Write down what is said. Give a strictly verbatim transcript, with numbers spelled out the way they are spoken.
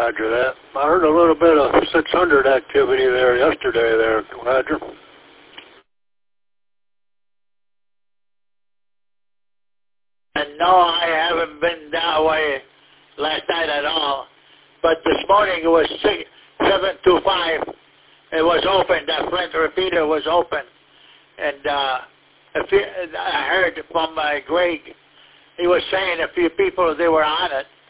Roger that. I heard a little bit of six hundred activity there yesterday there, Roger. And no, I haven't been that way last night at all. But this morning it was six, seven two five. It was open. That Flint repeater was open. And uh, a few, I heard from uh, Greg, he was saying a few people, they were on it.